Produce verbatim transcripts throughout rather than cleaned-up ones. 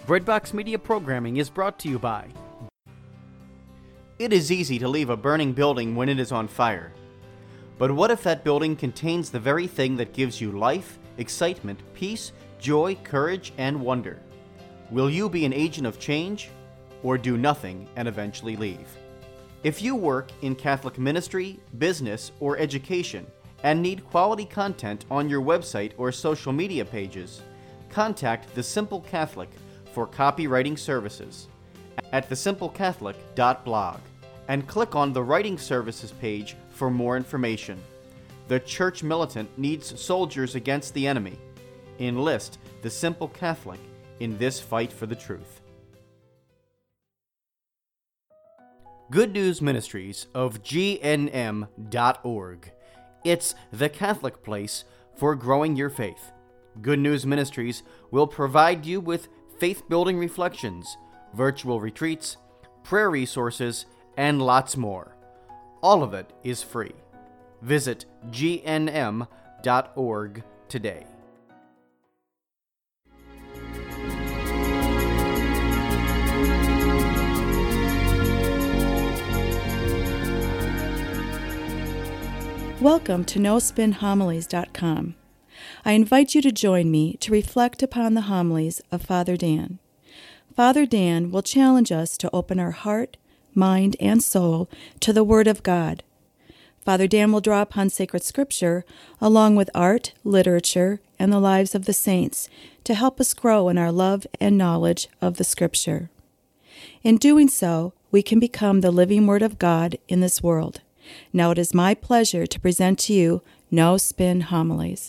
Breadbox Media programming is brought to you by. It is easy to leave a burning building when it is on fire. But what if that building contains the very thing that gives you life, excitement, peace, joy, courage, and wonder? Will you be an agent of change, or do nothing and eventually leave? If you work in Catholic ministry, business, or education and need quality content on your website or social media pages, contact The Simple Catholic for copywriting services at the simple catholic dot blog and click on the Writing Services page for more information. The Church Militant needs soldiers against the enemy. Enlist The Simple Catholic in this fight for the truth. Good News Ministries of G N M dot org. It's the Catholic place for growing your faith. Good News Ministries will provide you with faith-building reflections, virtual retreats, prayer resources, and lots more. All of it is free. Visit G N M dot org today. Welcome to no spin homilies dot com. I invite you to join me to reflect upon the homilies of Father Dan. Father Dan will challenge us to open our heart, mind, and soul to the Word of God. Father Dan will draw upon sacred scripture along with art, literature, and the lives of the saints to help us grow in our love and knowledge of the scripture. In doing so, we can become the living Word of God in this world. Now it is my pleasure to present to you No Spin Homilies.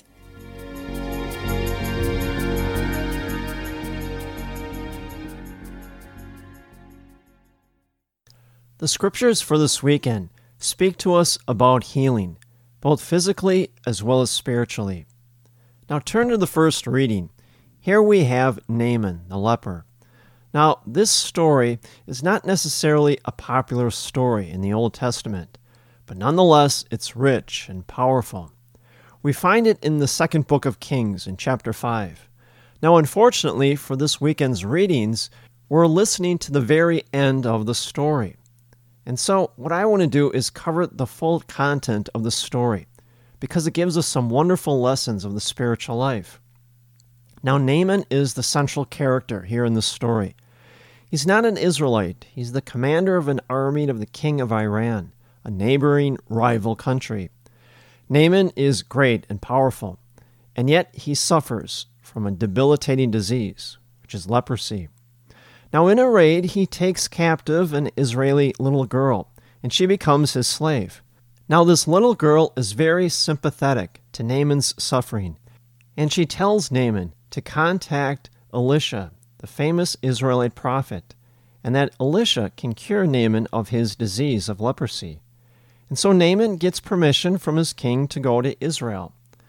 The scriptures for this weekend speak to us about healing, both physically as well as spiritually. Now turn to the first reading. Here we have Naaman, the leper. Now, this story is not necessarily a popular story in the Old Testament, but nonetheless, it's rich and powerful. We find it in the second book of Kings in chapter five. Now, unfortunately, for this weekend's readings, we're listening to the very end of the story. And so, what I want to do is cover the full content of the story, because it gives us some wonderful lessons of the spiritual life. Now, Naaman is the central character here in the story. He's not an Israelite. He's the commander of an army of the king of Iran, a neighboring rival country. Naaman is great and powerful, and yet he suffers from a debilitating disease, which is leprosy. Now, in a raid, he takes captive an Israeli little girl, and she becomes his slave. Now, this little girl is very sympathetic to Naaman's suffering, and she tells Naaman to contact Elisha, the famous Israelite prophet, and that Elisha can cure Naaman of his disease of leprosy. And so Naaman gets permission from his king to go to Israel.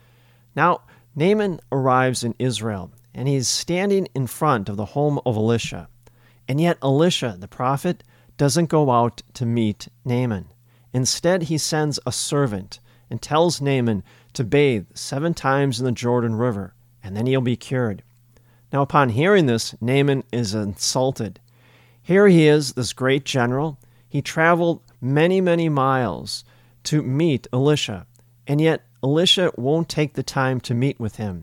Now, Naaman arrives in Israel, and he's standing in front of the home of Elisha. And yet Elisha, the prophet, doesn't go out to meet Naaman. Instead, he sends a servant and tells Naaman to bathe seven times in the Jordan River, and then he'll be cured. Now, upon hearing this, Naaman is insulted. Here he is, this great general. He traveled many, many miles to meet Elisha, and yet Elisha won't take the time to meet with him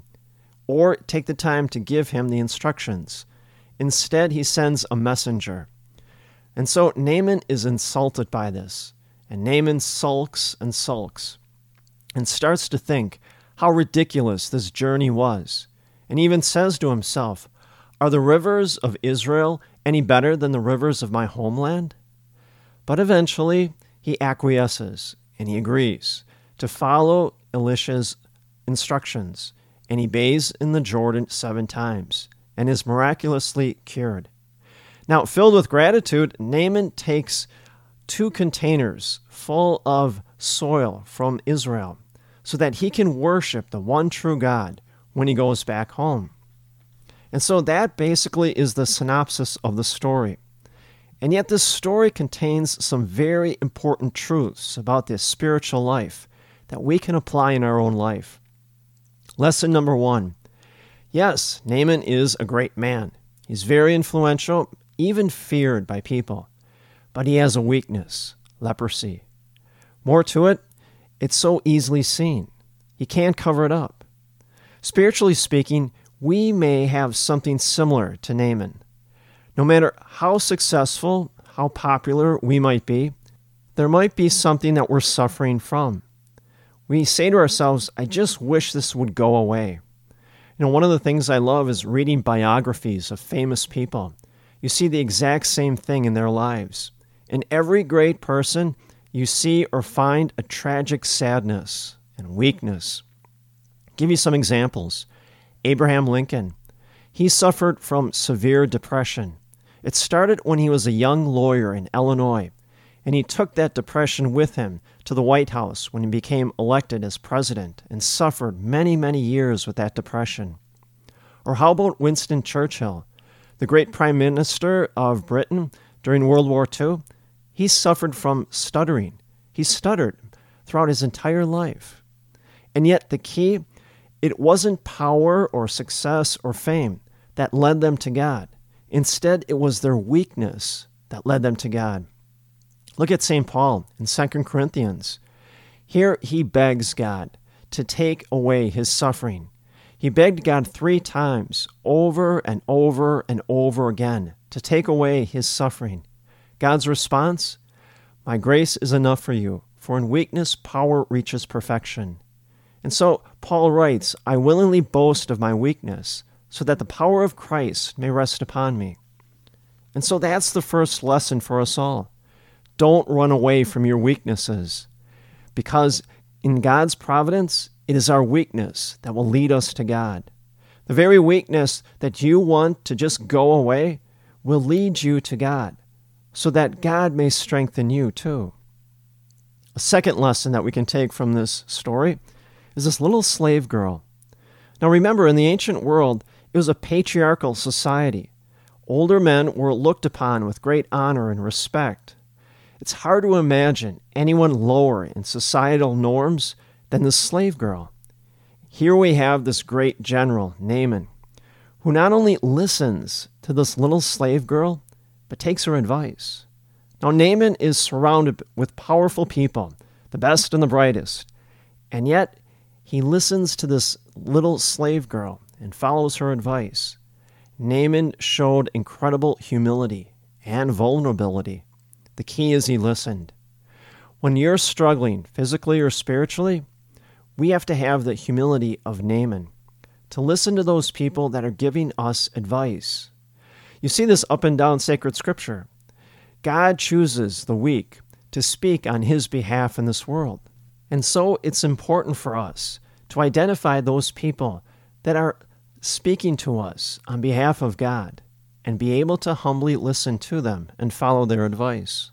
or take the time to give him the instructions. Instead, he sends a messenger. And so Naaman is insulted by this, and Naaman sulks and sulks and starts to think how ridiculous this journey was, and even says to himself, "Are the rivers of Israel any better than the rivers of my homeland?" But eventually, he acquiesces, and he agrees to follow Elisha's instructions, and he bathes in the Jordan seven times, and is miraculously cured. Now, filled with gratitude, Naaman takes two containers full of soil from Israel, so that he can worship the one true God when he goes back home. And so that basically is the synopsis of the story. And yet this story contains some very important truths about this spiritual life that we can apply in our own life. Lesson number one. Yes, Naaman is a great man. He's very influential, even feared by people. But he has a weakness, leprosy. More to it, it's so easily seen. He can't cover it up. Spiritually speaking, we may have something similar to Naaman. No matter how successful, how popular we might be, there might be something that we're suffering from. We say to ourselves, I just wish this would go away. You know, one of the things I love is reading biographies of famous people. You see the exact same thing in their lives. In every great person, you see or find a tragic sadness and weakness. I'll give you some examples. Abraham Lincoln. He suffered from severe depression. It started when he was a young lawyer in Illinois, and he took that depression with him to the White House when he became elected as president and suffered many, many years with that depression. Or how about Winston Churchill, the great Prime Minister of Britain during World War Two? He suffered from stuttering. He stuttered throughout his entire life. And yet the key, it wasn't power or success or fame that led them to God. Instead, it was their weakness that led them to God. Look at Saint Paul in Second Corinthians. Here he begs God to take away his suffering. He begged God three times, over and over and over again, to take away his suffering. God's response? My grace is enough for you, for in weakness power reaches perfection. And so Paul writes, I willingly boast of my weakness, so that the power of Christ may rest upon me. And so that's the first lesson for us all. Don't run away from your weaknesses, because in God's providence, it is our weakness that will lead us to God. The very weakness that you want to just go away will lead you to God, so that God may strengthen you too. A second lesson that we can take from this story is this little slave girl. Now remember, in the ancient world, it was a patriarchal society. Older men were looked upon with great honor and respect. It's hard to imagine anyone lower in societal norms than this slave girl. Here we have this great general, Naaman, who not only listens to this little slave girl, but takes her advice. Now Naaman is surrounded with powerful people, the best and the brightest, and yet he listens to this little slave girl and follows her advice. Naaman showed incredible humility and vulnerability. The key is he listened. When you're struggling physically or spiritually, we have to have the humility of Naaman to listen to those people that are giving us advice. You see this up and down sacred scripture. God chooses the weak to speak on his behalf in this world. And so it's important for us to identify those people that are speaking to us on behalf of God and be able to humbly listen to them and follow their advice.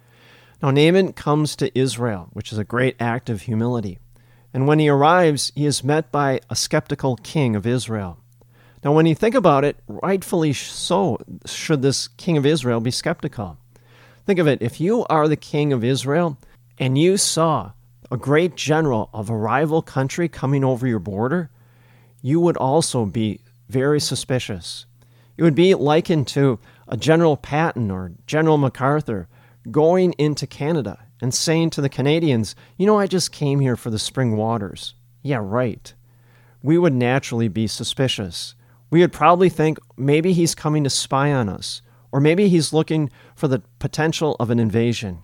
Now Naaman comes to Israel, which is a great act of humility. And when he arrives, he is met by a skeptical king of Israel. Now when you think about it, rightfully so should this king of Israel be skeptical. Think of it, if you are the king of Israel and you saw a great general of a rival country coming over your border, you would also be very suspicious. It would be likened to a General Patton or General MacArthur going into Canada and saying to the Canadians, you know, I just came here for the spring waters. Yeah, right. We would naturally be suspicious. We would probably think maybe he's coming to spy on us, or maybe he's looking for the potential of an invasion.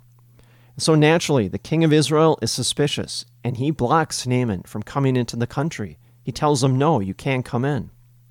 So naturally, the king of Israel is suspicious, and he blocks Naaman from coming into the country. He tells him, no, you can't come in.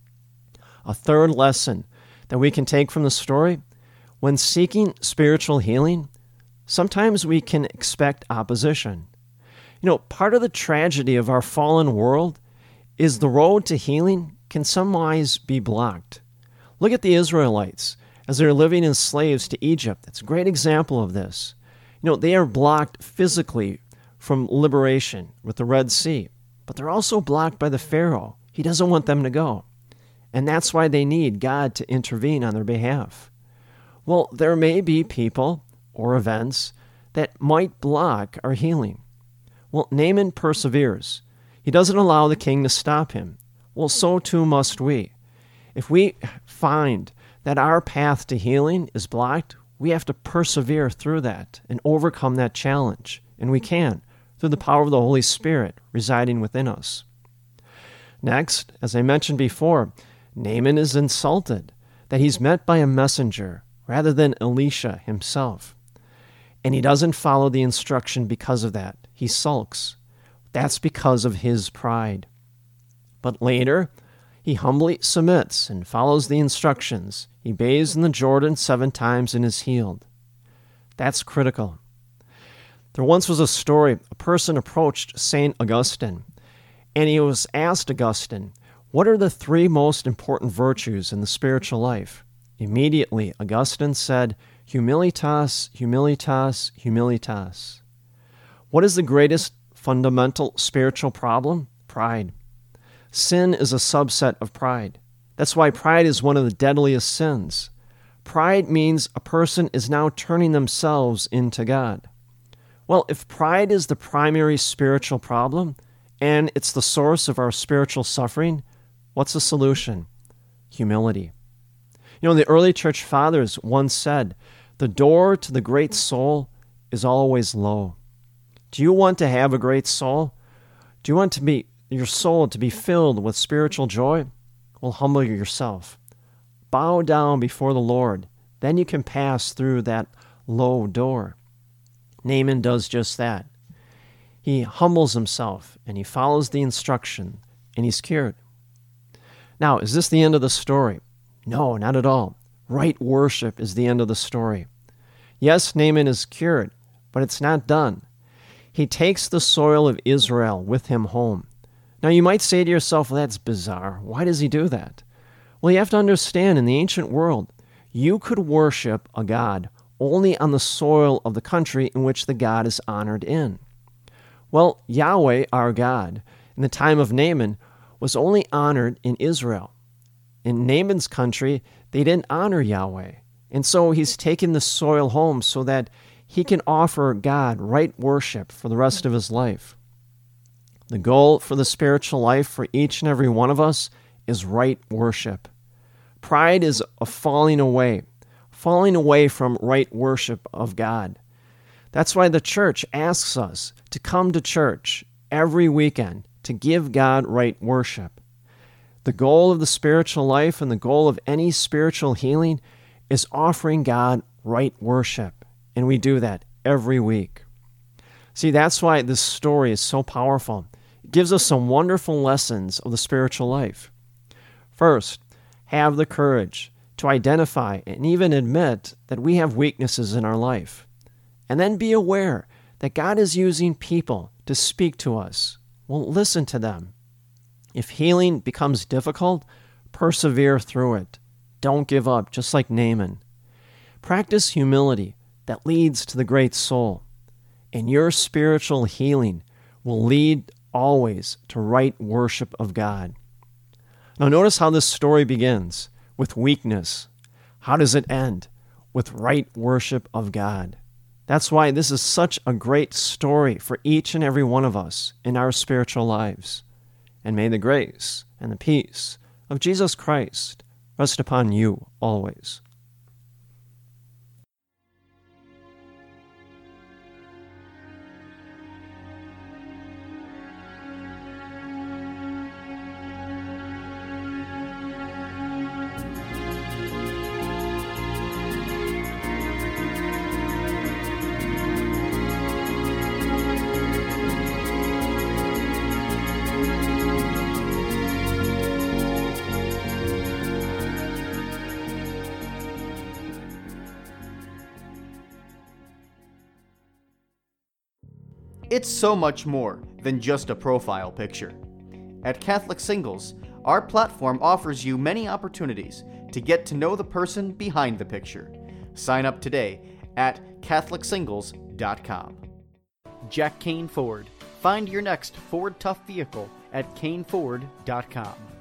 A third lesson that we can take from the story, when seeking spiritual healing, sometimes we can expect opposition. You know, part of the tragedy of our fallen world is the road to healing can sometimes be blocked. Look at the Israelites as they're living as slaves to Egypt. That's a great example of this. You know, they are blocked physically from liberation with the Red Sea, but they're also blocked by the Pharaoh. He doesn't want them to go. And that's why they need God to intervene on their behalf. Well, there may be people or events that might block our healing. Well, Naaman perseveres. He doesn't allow the king to stop him. Well, so too must we. If we find that our path to healing is blocked, we have to persevere through that and overcome that challenge. And we can, through the power of the Holy Spirit residing within us. Next, as I mentioned before, Naaman is insulted that he's met by a messenger rather than Elisha himself. And he doesn't follow the instruction because of that. He sulks. That's because of his pride. But later, he humbly submits and follows the instructions. He bathes in the Jordan seven times and is healed. That's critical. There once was a story. A person approached Saint Augustine, and he was asked Augustine, what are the three most important virtues in the spiritual life? Immediately, Augustine said, humilitas, humilitas, humilitas. What is the greatest fundamental spiritual problem? Pride. Sin is a subset of pride. That's why pride is one of the deadliest sins. Pride means a person is now turning themselves into God. Well, if pride is the primary spiritual problem, and it's the source of our spiritual suffering, what's the solution? Humility. You know, the early church fathers once said, the door to the great soul is always low. Do you want to have a great soul? Do you want to be your soul to be filled with spiritual joy? Well, humble yourself. Bow down before the Lord. Then you can pass through that low door. Naaman does just that. He humbles himself and he follows the instruction and he's cured. Now, is this the end of the story? No, not at all. Right worship is the end of the story. Yes, Naaman is cured, but it's not done. He takes the soil of Israel with him home. Now, you might say to yourself, well, that's bizarre. Why does he do that? Well, you have to understand, in the ancient world, you could worship a god only on the soil of the country in which the god is honored in. Well, Yahweh, our God, in the time of Naaman, was only honored in Israel. In Naaman's country, they didn't honor Yahweh. And so he's taken the soil home so that he can offer God right worship for the rest of his life. The goal for the spiritual life for each and every one of us is right worship. Pride is a falling away, falling away from right worship of God. That's why the church asks us to come to church every weekend to give God right worship. The goal of the spiritual life and the goal of any spiritual healing is offering God right worship. And we do that every week. See, that's why this story is so powerful. It gives us some wonderful lessons of the spiritual life. First, have the courage to identify and even admit that we have weaknesses in our life. And then be aware that God is using people to speak to us. Well, listen to them. If healing becomes difficult, persevere through it. Don't give up, just like Naaman. Practice humility that leads to the great soul. And your spiritual healing will lead always to right worship of God. Now notice how this story begins, with weakness. How does it end? With right worship of God. That's why this is such a great story for each and every one of us in our spiritual lives. And may the grace and the peace of Jesus Christ rest upon you always. It's so much more than just a profile picture. At Catholic Singles, our platform offers you many opportunities to get to know the person behind the picture. Sign up today at Catholic Singles dot com. Jack Kane Ford. Find your next Ford Tough vehicle at Kane Ford dot com.